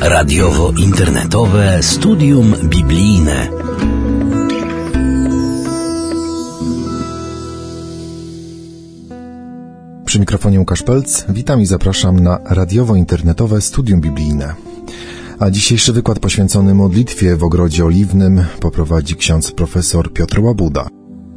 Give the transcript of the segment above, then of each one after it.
Radiowo-internetowe studium biblijne. Przy mikrofonie Łukasz Pelc. Witam i zapraszam na radiowo-internetowe studium biblijne. A dzisiejszy wykład poświęcony modlitwie w Ogrodzie Oliwnym poprowadzi ksiądz profesor Piotr Łabuda.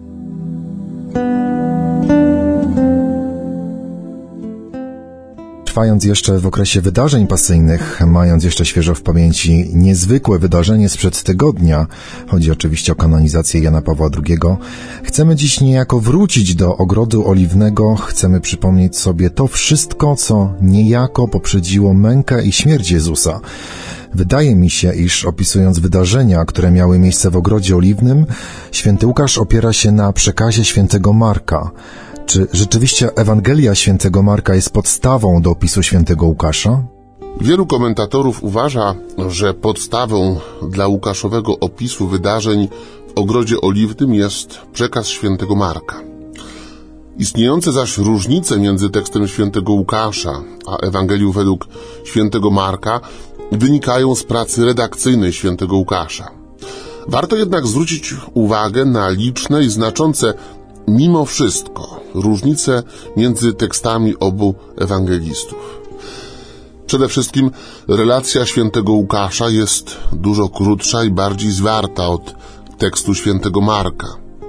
Trwając jeszcze w okresie wydarzeń pasyjnych, mając jeszcze świeżo w pamięci niezwykłe wydarzenie sprzed tygodnia, chodzi oczywiście o kanonizację Jana Pawła II, chcemy dziś niejako wrócić do Ogrodu Oliwnego, chcemy przypomnieć sobie to wszystko, co niejako poprzedziło mękę i śmierć Jezusa. Wydaje mi się, iż opisując wydarzenia, które miały miejsce w Ogrodzie Oliwnym, święty Łukasz opiera się na przekazie świętego Marka. Czy rzeczywiście Ewangelia świętego Marka jest podstawą do opisu świętego Łukasza? Wielu komentatorów uważa, że podstawą dla łukaszowego opisu wydarzeń w Ogrodzie Oliwnym jest przekaz świętego Marka. Istniejące zaś różnice między tekstem świętego Łukasza a Ewangelią według świętego Marka wynikają z pracy redakcyjnej świętego Łukasza. Warto jednak zwrócić uwagę na liczne i znaczące mimo wszystko różnice między tekstami obu ewangelistów. Przede wszystkim relacja świętego Łukasza jest dużo krótsza i bardziej zwarta od tekstu świętego Marka.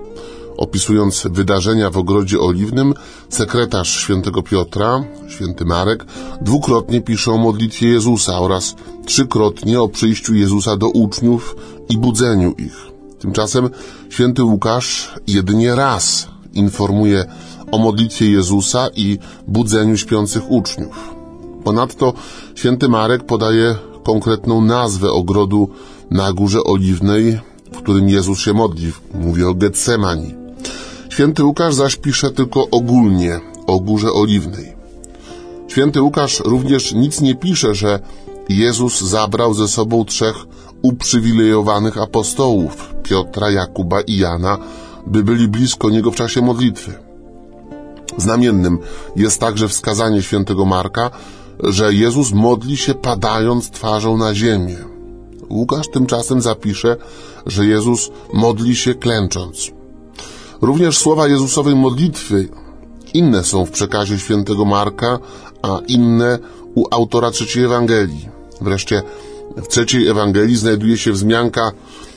Opisując wydarzenia w Ogrodzie Oliwnym, sekretarz świętego Piotra, święty Marek, dwukrotnie pisze o modlitwie Jezusa oraz trzykrotnie o przyjściu Jezusa do uczniów i budzeniu ich. Tymczasem święty Łukasz jedynie raz informuje o modlitwie Jezusa i budzeniu śpiących uczniów. Ponadto święty Marek podaje konkretną nazwę ogrodu na Górze Oliwnej, w którym Jezus się modli. Mówi o Getsemani. Święty Łukasz zaś pisze tylko ogólnie o Górze Oliwnej. Święty Łukasz również nic nie pisze, że Jezus zabrał ze sobą trzech uprzywilejowanych apostołów, Piotra, Jakuba i Jana, by byli blisko Niego w czasie modlitwy. Znamiennym jest także wskazanie świętego Marka, że Jezus modli się padając twarzą na ziemię. Łukasz tymczasem zapisze, że Jezus modli się klęcząc. Również słowa Jezusowej modlitwy inne są w przekazie świętego Marka, a inne u autora trzeciej Ewangelii. Wreszcie w trzeciej Ewangelii znajduje się wzmianka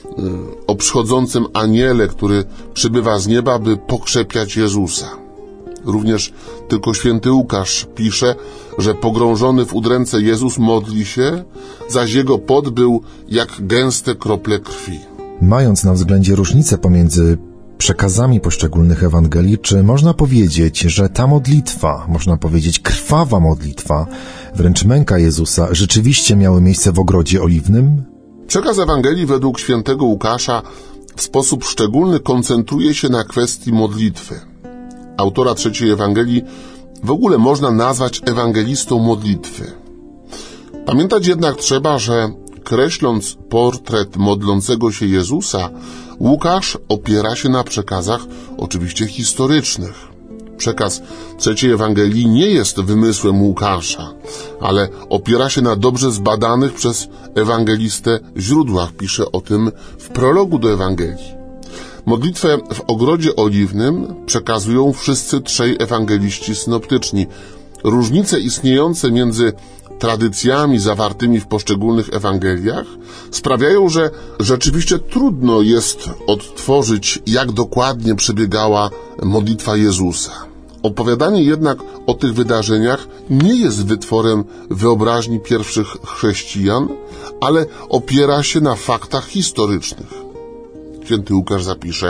o przychodzącym aniele, który przybywa z nieba, by pokrzepiać Jezusa. Również tylko święty Łukasz pisze, że pogrążony w udręce Jezus modli się, zaś jego pot był jak gęste krople krwi. Mając na względzie różnice pomiędzy przekazami poszczególnych Ewangelii, czy można powiedzieć, że ta modlitwa, można powiedzieć krwawa modlitwa, wręcz męka Jezusa, rzeczywiście miały miejsce w Ogrodzie Oliwnym? Przekaz Ewangelii według świętego Łukasza w sposób szczególny koncentruje się na kwestii modlitwy. Autora trzeciej Ewangelii w ogóle można nazwać ewangelistą modlitwy. Pamiętać jednak trzeba, że kreśląc portret modlącego się Jezusa, Łukasz opiera się na przekazach oczywiście historycznych. Przekaz trzeciej Ewangelii nie jest wymysłem Łukasza, ale opiera się na dobrze zbadanych przez ewangelistę źródłach. Pisze o tym w prologu do Ewangelii. Modlitwę w Ogrodzie Oliwnym przekazują wszyscy trzej ewangeliści synoptyczni. Różnice istniejące między tradycjami zawartymi w poszczególnych Ewangeliach sprawiają, że rzeczywiście trudno jest odtworzyć, jak dokładnie przebiegała modlitwa Jezusa. Opowiadanie jednak o tych wydarzeniach nie jest wytworem wyobraźni pierwszych chrześcijan, ale opiera się na faktach historycznych. Święty Łukasz zapisze: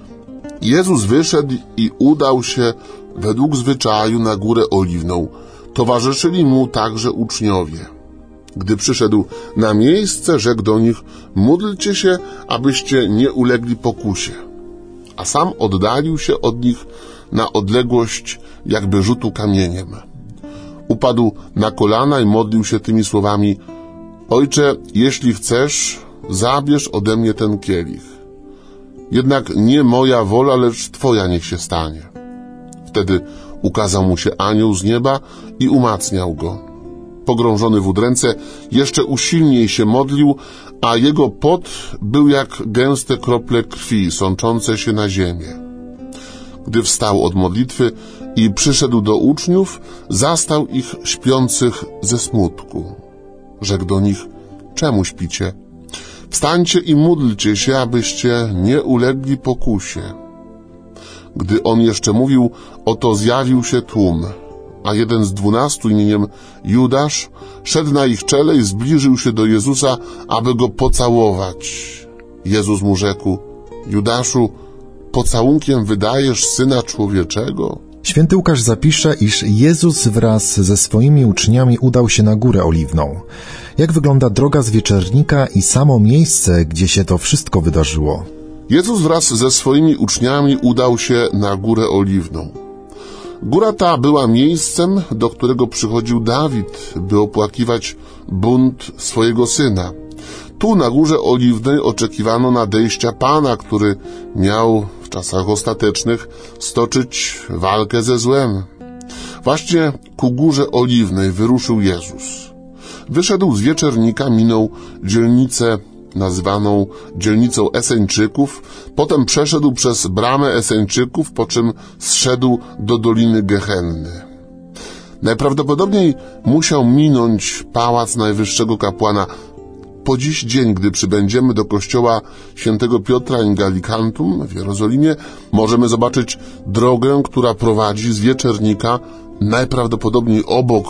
Jezus wyszedł i udał się według zwyczaju na Górę Oliwną. Towarzyszyli mu także uczniowie. Gdy przyszedł na miejsce, rzekł do nich: módlcie się, abyście nie ulegli pokusie. A sam oddalił się od nich na odległość jakby rzutu kamieniem. Upadł na kolana i modlił się tymi słowami: Ojcze, jeśli chcesz, zabierz ode mnie ten kielich. Jednak nie moja wola, lecz Twoja niech się stanie. Wtedy ukazał mu się anioł z nieba i umacniał go. pogrążony w udręce, jeszcze usilniej się modlił, a jego pot był jak gęste krople krwi sączące się na ziemię. Gdy wstał od modlitwy i przyszedł do uczniów, zastał ich śpiących ze smutku. Rzekł do nich: czemu śpicie? Wstańcie i módlcie się, abyście nie ulegli pokusie. Gdy on jeszcze mówił, oto zjawił się tłum, a jeden z 12 imieniem Judasz szedł na ich czele i zbliżył się do Jezusa, aby go pocałować. Jezus mu rzekł: Judaszu, pocałunkiem wydajesz Syna Człowieczego? Święty Łukasz zapisze, iż Jezus wraz ze swoimi uczniami udał się na Górę Oliwną. Jak wygląda droga z Wieczernika i samo miejsce, gdzie się to wszystko wydarzyło? Jezus wraz ze swoimi uczniami udał się na Górę Oliwną. Góra ta była miejscem, do którego przychodził Dawid, by opłakiwać bunt swojego syna. Tu na Górze Oliwnej oczekiwano nadejścia Pana, który miał w czasach ostatecznych stoczyć walkę ze złem. Właśnie ku Górze Oliwnej wyruszył Jezus. Wyszedł z Wieczernika, minął dzielnicę nazywaną dzielnicą Eseńczyków, potem przeszedł przez bramę Eseńczyków, po czym zszedł do Doliny Gehenny. Najprawdopodobniej musiał minąć pałac najwyższego kapłana. Po dziś dzień, gdy przybędziemy do kościoła świętego Piotra in Gallicantum w Jerozolimie, możemy zobaczyć drogę, która prowadzi z Wieczernika, najprawdopodobniej obok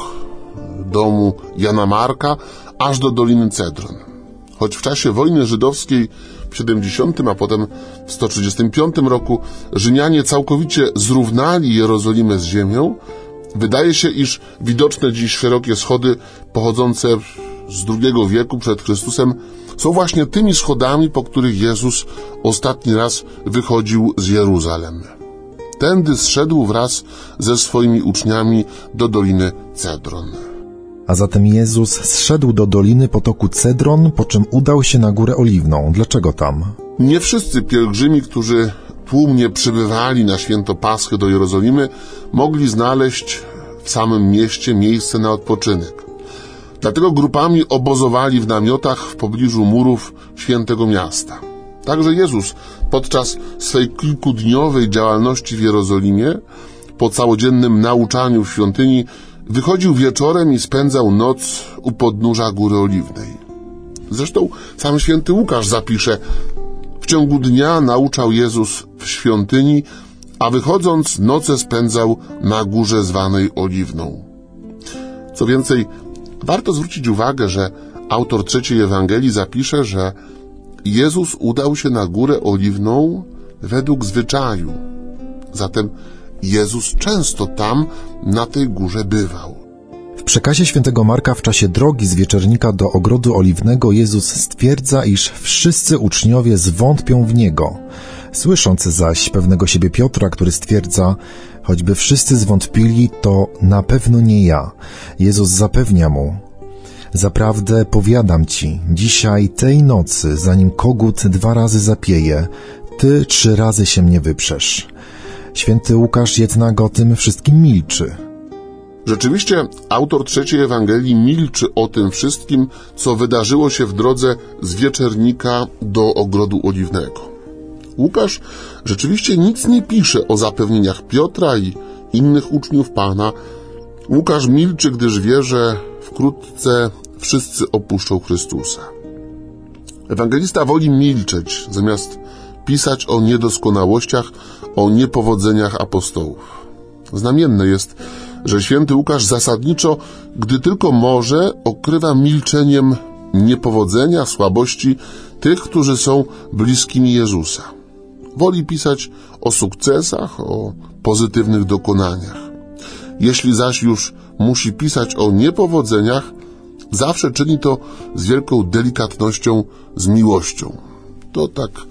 domu Jana Marka, aż do Doliny Cedron. Choć w czasie wojny żydowskiej w 70, a potem w 135 roku Rzymianie całkowicie zrównali Jerozolimę z ziemią, wydaje się, iż widoczne dziś szerokie schody pochodzące z II wieku przed Chrystusem są właśnie tymi schodami, po których Jezus ostatni raz wychodził z Jeruzalem. Tędy zszedł wraz ze swoimi uczniami do Doliny Cedron. A zatem Jezus zszedł do Doliny potoku Cedron, po czym udał się na Górę Oliwną. Dlaczego tam? Nie wszyscy pielgrzymi, którzy tłumnie przybywali na święto Paschy do Jerozolimy, mogli znaleźć w samym mieście miejsce na odpoczynek. Dlatego grupami obozowali w namiotach w pobliżu murów świętego miasta. Także Jezus podczas swej kilkudniowej działalności w Jerozolimie, po całodziennym nauczaniu w świątyni, wychodził wieczorem i spędzał noc u podnóża Góry Oliwnej. Zresztą sam święty Łukasz zapisze: w ciągu dnia nauczał Jezus w świątyni, a wychodząc nocę spędzał na górze zwanej Oliwną. Co więcej, warto zwrócić uwagę, że autor trzeciej Ewangelii zapisze, że Jezus udał się na Górę Oliwną według zwyczaju. Zatem Jezus często tam, na tej górze bywał. W przekazie świętego Marka w czasie drogi z Wieczernika do Ogrodu Oliwnego Jezus stwierdza, iż wszyscy uczniowie zwątpią w Niego. Słysząc zaś pewnego siebie Piotra, który stwierdza: choćby wszyscy zwątpili, to na pewno nie ja. Jezus zapewnia mu: zaprawdę powiadam ci, dzisiaj tej nocy, zanim kogut 2 razy zapieje, ty 3 razy się mnie wyprzesz. Święty Łukasz jednak o tym wszystkim milczy. Rzeczywiście autor trzeciej Ewangelii milczy o tym wszystkim, co wydarzyło się w drodze z Wieczernika do Ogrodu Oliwnego. Łukasz rzeczywiście nic nie pisze o zapewnieniach Piotra i innych uczniów Pana. Łukasz milczy, gdyż wie, że wkrótce wszyscy opuszczą Chrystusa. Ewangelista woli milczeć, zamiast pisać o niedoskonałościach, o niepowodzeniach apostołów. Znamienne jest, że święty Łukasz zasadniczo, gdy tylko może, okrywa milczeniem niepowodzenia, słabości tych, którzy są bliskimi Jezusa. Woli pisać o sukcesach, o pozytywnych dokonaniach. Jeśli zaś już musi pisać o niepowodzeniach, zawsze czyni to z wielką delikatnością, z miłością. To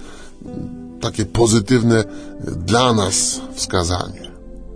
takie pozytywne dla nas wskazanie.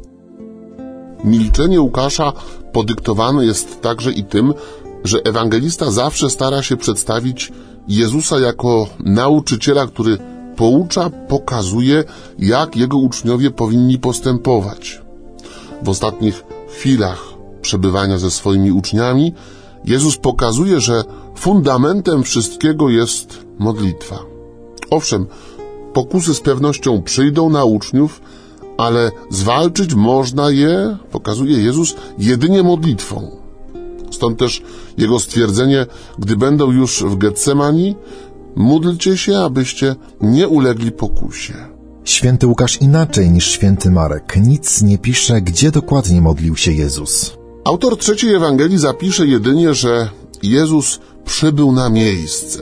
Milczenie Łukasza podyktowane jest także i tym, że ewangelista zawsze stara się przedstawić Jezusa jako nauczyciela, który poucza, pokazuje, jak jego uczniowie powinni postępować. W ostatnich chwilach przebywania ze swoimi uczniami Jezus pokazuje, że fundamentem wszystkiego jest modlitwa. Owszem, pokusy z pewnością przyjdą na uczniów, ale zwalczyć można je, pokazuje Jezus, jedynie modlitwą. Stąd też Jego stwierdzenie, gdy będą już w Getsemani, módlcie się, abyście nie ulegli pokusie. Święty Łukasz inaczej niż święty Marek nic nie pisze, gdzie dokładnie modlił się Jezus. Autor trzeciej Ewangelii zapisze jedynie, że Jezus przybył na miejsce.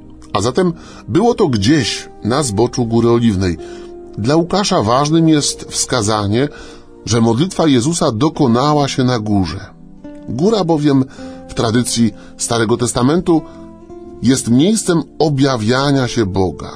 A zatem było to gdzieś na zboczu Góry Oliwnej. Dla Łukasza ważnym jest wskazanie, że modlitwa Jezusa dokonała się na górze. Góra bowiem w tradycji Starego Testamentu jest miejscem objawiania się Boga.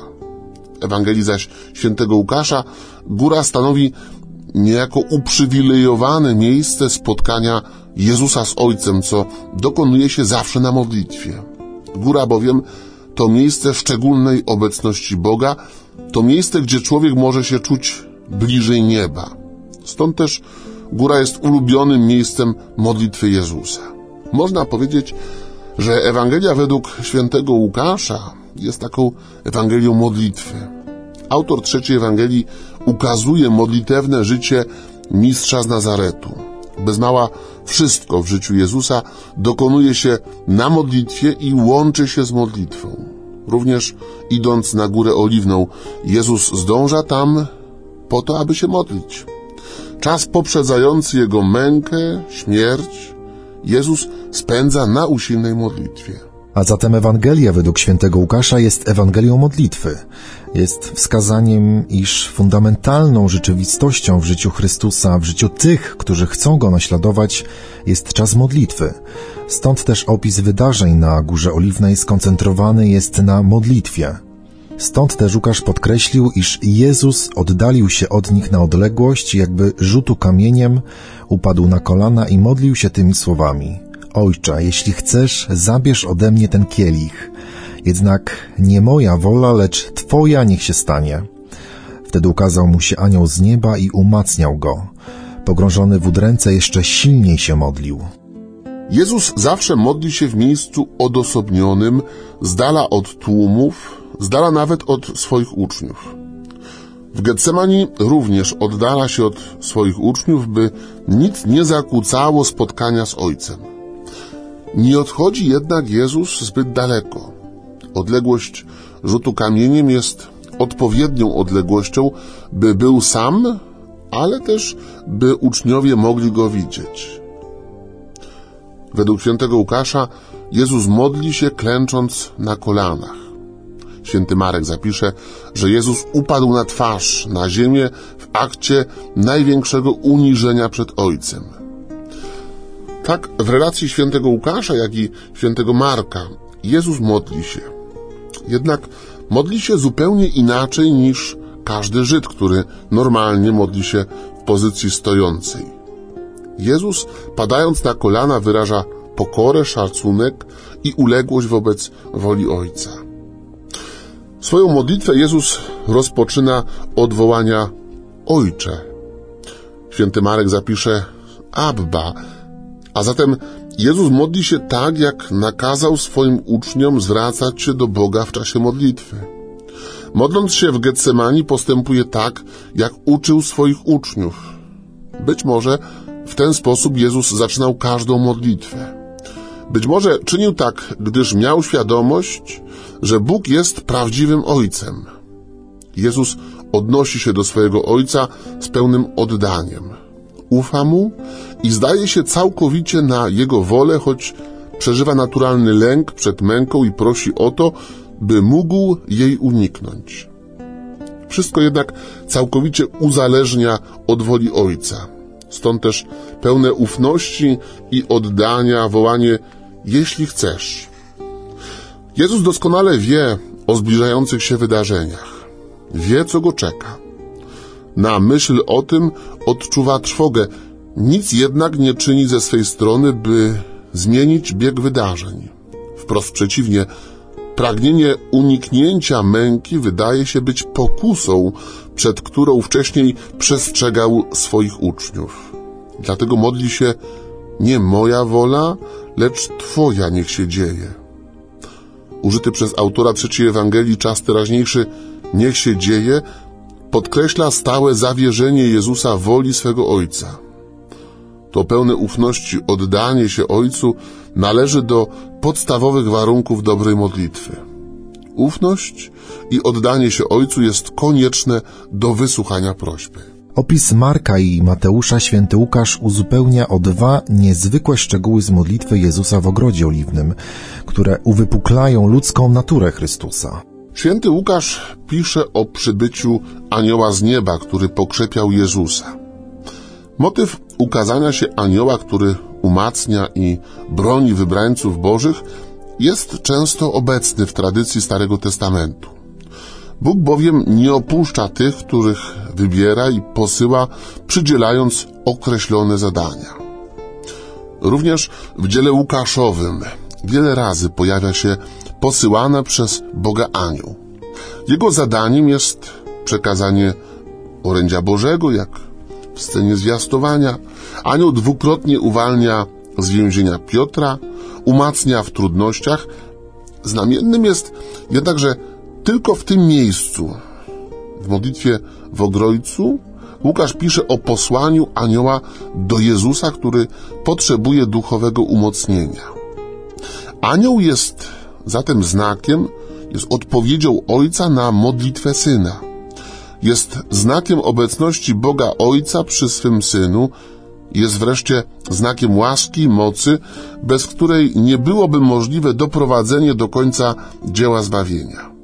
W Ewangelii zaś świętego Łukasza góra stanowi niejako uprzywilejowane miejsce spotkania Jezusa z Ojcem, co dokonuje się zawsze na modlitwie. Góra bowiem to miejsce szczególnej obecności Boga, to miejsce, gdzie człowiek może się czuć bliżej nieba. Stąd też góra jest ulubionym miejscem modlitwy Jezusa. Można powiedzieć, że Ewangelia według świętego Łukasza jest taką Ewangelią modlitwy. Autor trzeciej Ewangelii ukazuje modlitewne życie mistrza z Nazaretu. Bez mała wszystko w życiu Jezusa dokonuje się na modlitwie i łączy się z modlitwą. Również idąc na Górę Oliwną, Jezus zdąża tam po to, aby się modlić. Czas poprzedzający Jego mękę, śmierć, Jezus spędza na usilnej modlitwie. A zatem Ewangelia według świętego Łukasza jest Ewangelią modlitwy. Jest wskazaniem, iż fundamentalną rzeczywistością w życiu Chrystusa, w życiu tych, którzy chcą Go naśladować, jest czas modlitwy. Stąd też opis wydarzeń na Górze Oliwnej skoncentrowany jest na modlitwie. Stąd też Łukasz podkreślił, iż Jezus oddalił się od nich na odległość, jakby rzutu kamieniem, upadł na kolana i modlił się tymi słowami: Ojcze, jeśli chcesz, zabierz ode mnie ten kielich. Jednak nie moja wola, lecz Twoja niech się stanie. Wtedy ukazał mu się anioł z nieba i umacniał go. Pogrążony w udręce jeszcze silniej się modlił. Jezus zawsze modli się w miejscu odosobnionym, z dala od tłumów, z dala nawet od swoich uczniów. W Getsemani również oddala się od swoich uczniów, by nic nie zakłócało spotkania z Ojcem. Nie odchodzi jednak Jezus zbyt daleko. Odległość rzutu kamieniem jest odpowiednią odległością, by był sam, ale też by uczniowie mogli Go widzieć. Według świętego Łukasza Jezus modli się klęcząc na kolanach. Święty Marek zapisze, że Jezus upadł na twarz, na ziemię w akcie największego uniżenia przed Ojcem. Tak w relacji świętego Łukasza, jak i świętego Marka Jezus modli się. Jednak modli się zupełnie inaczej niż każdy Żyd, który normalnie modli się w pozycji stojącej. Jezus, padając na kolana, wyraża pokorę, szacunek i uległość wobec woli Ojca. Swoją modlitwę Jezus rozpoczyna od wołania Ojcze. Święty Marek zapisze Abba, a zatem Jezus modli się tak, jak nakazał swoim uczniom zwracać się do Boga w czasie modlitwy. Modląc się w Getsemani postępuje tak, jak uczył swoich uczniów. Być może w ten sposób Jezus zaczynał każdą modlitwę. Być może czynił tak, gdyż miał świadomość, że Bóg jest prawdziwym Ojcem. Jezus odnosi się do swojego Ojca z pełnym oddaniem. Ufa Mu i zdaje się całkowicie na Jego wolę, choć przeżywa naturalny lęk przed męką i prosi o to, by mógł jej uniknąć. Wszystko jednak całkowicie uzależnia od woli Ojca. Stąd też pełne ufności i oddania wołanie jeśli chcesz. Jezus doskonale wie o zbliżających się wydarzeniach. Wie, co Go czeka. Na myśl o tym odczuwa trwogę. Nic jednak nie czyni ze swej strony, by zmienić bieg wydarzeń. Wprost przeciwnie, pragnienie uniknięcia męki wydaje się być pokusą, przed którą wcześniej przestrzegał swoich uczniów. Dlatego modli się nie moja wola, lecz Twoja niech się dzieje. Użyty przez autora trzeciej Ewangelii czas teraźniejszy niech się dzieje podkreśla stałe zawierzenie Jezusa woli swego Ojca. To pełne ufności oddanie się Ojcu należy do podstawowych warunków dobrej modlitwy. Ufność i oddanie się Ojcu jest konieczne do wysłuchania prośby. Opis Marka i Mateusza święty Łukasz uzupełnia o dwa niezwykłe szczegóły z modlitwy Jezusa w Ogrodzie Oliwnym, które uwypuklają ludzką naturę Chrystusa. Święty Łukasz pisze o przybyciu anioła z nieba, który pokrzepiał Jezusa. Motyw ukazania się anioła, który umacnia i broni wybrańców bożych, jest często obecny w tradycji Starego Testamentu. Bóg bowiem nie opuszcza tych, których wybiera i posyła, przydzielając określone zadania. Również w dziele Łukaszowym wiele razy pojawia się posyłany przez Boga anioł. Jego zadaniem jest przekazanie orędzia Bożego, jak w scenie zwiastowania. Anioł dwukrotnie uwalnia z więzienia Piotra, umacnia w trudnościach. Znamiennym jest jednak, że tylko w tym miejscu, w modlitwie w Ogrodzu, Łukasz pisze o posłaniu anioła do Jezusa, który potrzebuje duchowego umocnienia. Anioł jest zatem znakiem, jest odpowiedzią Ojca na modlitwę Syna. Jest znakiem obecności Boga Ojca przy swym Synu, jest wreszcie znakiem łaski i mocy, bez której nie byłoby możliwe doprowadzenie do końca dzieła zbawienia.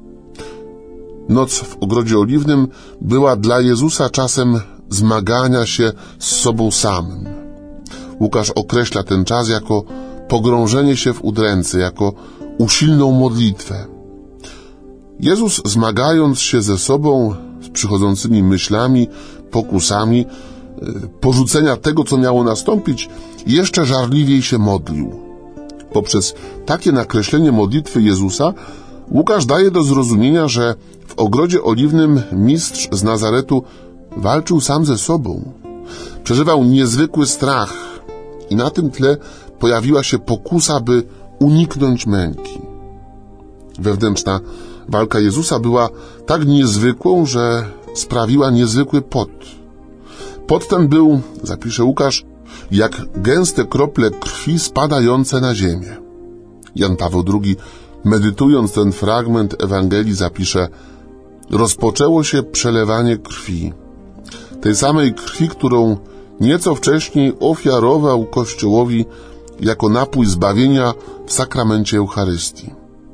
Noc w Ogrodzie Oliwnym była dla Jezusa czasem zmagania się z sobą samym. Łukasz określa ten czas jako pogrążenie się w udręce, jako usilną modlitwę. Jezus, zmagając się ze sobą, z przychodzącymi myślami, pokusami, porzucenia tego, co miało nastąpić, jeszcze żarliwiej się modlił. Poprzez takie nakreślenie modlitwy Jezusa Łukasz daje do zrozumienia, że w Ogrodzie Oliwnym mistrz z Nazaretu walczył sam ze sobą. Przeżywał niezwykły strach i na tym tle pojawiła się pokusa, by uniknąć męki. Wewnętrzna walka Jezusa była tak niezwykłą, że sprawiła niezwykły pot. Pot ten był, zapisze Łukasz, jak gęste krople krwi spadające na ziemię. Jan Paweł II, medytując ten fragment Ewangelii, zapisze: rozpoczęło się przelewanie krwi, tej samej krwi, którą nieco wcześniej ofiarował Kościołowi jako napój zbawienia w sakramencie Eucharystii.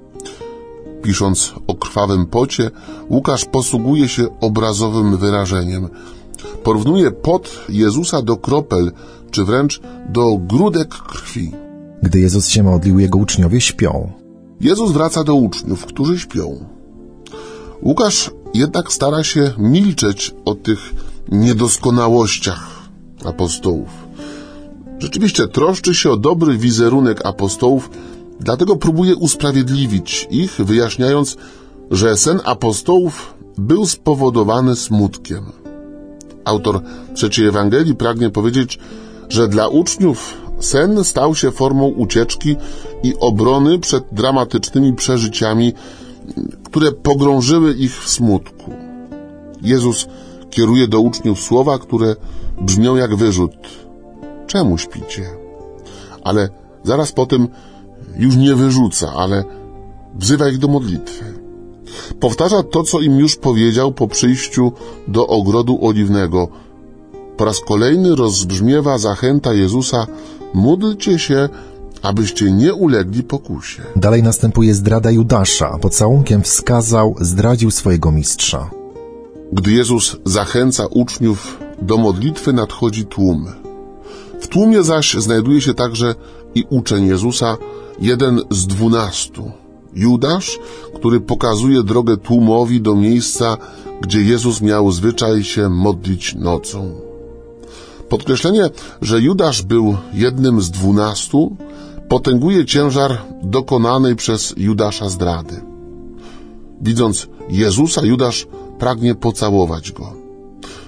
Pisząc o krwawym pocie, Łukasz posługuje się obrazowym wyrażeniem. Porównuje pot Jezusa do kropel, czy wręcz do grudek krwi. Gdy Jezus się modlił, jego uczniowie śpią. Jezus wraca do uczniów, którzy śpią. Łukasz jednak stara się milczeć o tych niedoskonałościach apostołów. Rzeczywiście troszczy się o dobry wizerunek apostołów, dlatego próbuje usprawiedliwić ich, wyjaśniając, że sen apostołów był spowodowany smutkiem. Autor trzeciej Ewangelii pragnie powiedzieć, że dla uczniów sen stał się formą ucieczki i obrony przed dramatycznymi przeżyciami, które pogrążyły ich w smutku. Jezus kieruje do uczniów słowa, które brzmią jak wyrzut. Czemu śpicie? Ale zaraz potem już nie wyrzuca, ale wzywa ich do modlitwy. Powtarza to, co im już powiedział po przyjściu do Ogrodu Oliwnego. Po raz kolejny rozbrzmiewa zachęta Jezusa: módlcie się, abyście nie ulegli pokusie. Dalej następuje zdrada Judasza. Pocałunkiem zdradził swojego mistrza. Gdy Jezus zachęca uczniów do modlitwy, nadchodzi tłum. W tłumie zaś znajduje się także i uczeń Jezusa, jeden z 12. Judasz, który pokazuje drogę tłumowi do miejsca, gdzie Jezus miał zwyczaj się modlić nocą. Podkreślenie, że Judasz był jednym z 12, potęguje ciężar dokonanej przez Judasza zdrady. Widząc Jezusa, Judasz pragnie pocałować go.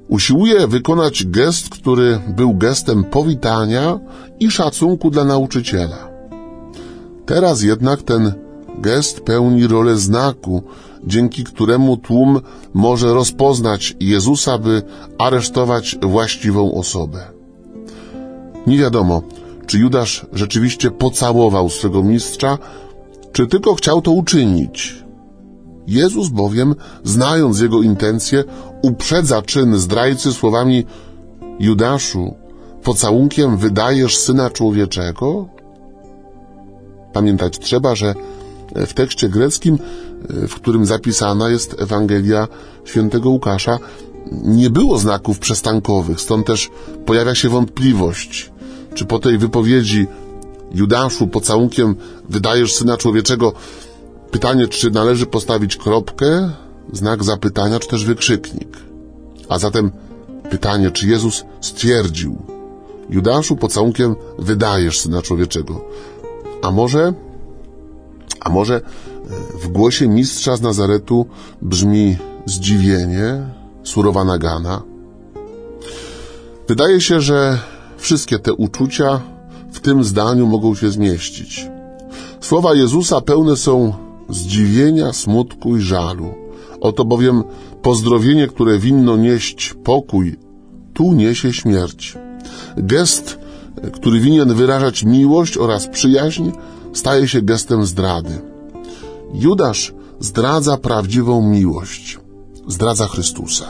Usiłuje wykonać gest, który był gestem powitania i szacunku dla nauczyciela. Teraz jednak ten gest pełni rolę znaku, dzięki któremu tłum może rozpoznać Jezusa, by aresztować właściwą osobę. Nie wiadomo, czy Judasz rzeczywiście pocałował swego mistrza, czy tylko chciał to uczynić. Jezus bowiem, znając jego intencje, uprzedza czyn zdrajcy słowami: Judaszu, pocałunkiem wydajesz Syna Człowieczego? Pamiętać trzeba, że w tekście greckim, w którym zapisana jest Ewangelia świętego Łukasza, nie było znaków przestankowych, stąd też pojawia się wątpliwość, czy po tej wypowiedzi: Judaszu, pocałunkiem wydajesz Syna Człowieczego, pytanie, czy należy postawić kropkę, znak zapytania, czy też wykrzyknik. A zatem pytanie, czy Jezus stwierdził: Judaszu, pocałunkiem wydajesz Syna Człowieczego. A może w głosie mistrza z Nazaretu brzmi zdziwienie, surowa nagana? Wydaje się, że wszystkie te uczucia w tym zdaniu mogą się zmieścić. Słowa Jezusa pełne są zdziwienia, smutku i żalu. Oto bowiem pozdrowienie, które winno nieść pokój, tu niesie śmierć. Gest, który winien wyrażać miłość oraz przyjaźń, staje się gestem zdrady. Judasz zdradza prawdziwą miłość, zdradza Chrystusa.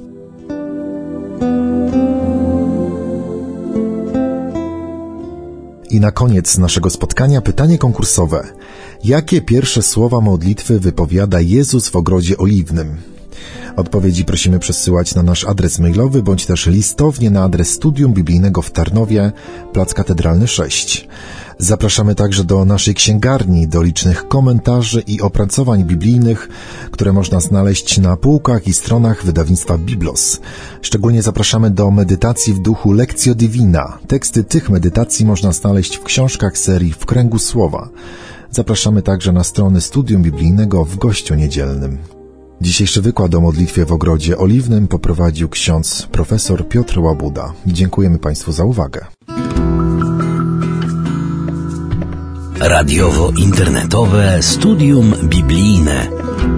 I na koniec naszego spotkania pytanie konkursowe. Jakie pierwsze słowa modlitwy wypowiada Jezus w ogrodzie oliwnym? Odpowiedzi prosimy przesyłać na nasz adres mailowy, bądź też listownie na adres Studium Biblijnego w Tarnowie, Plac Katedralny 6. Zapraszamy także do naszej księgarni, do licznych komentarzy i opracowań biblijnych, które można znaleźć na półkach i stronach wydawnictwa Biblos. Szczególnie zapraszamy do medytacji w duchu Lectio Divina. Teksty tych medytacji można znaleźć w książkach serii W kręgu słowa. Zapraszamy także na strony Studium Biblijnego w Gościu Niedzielnym. Dzisiejszy wykład o modlitwie w ogrodzie oliwnym poprowadził ksiądz profesor Piotr Łabuda. Dziękujemy Państwu za uwagę. Radiowo-internetowe Studium Biblijne.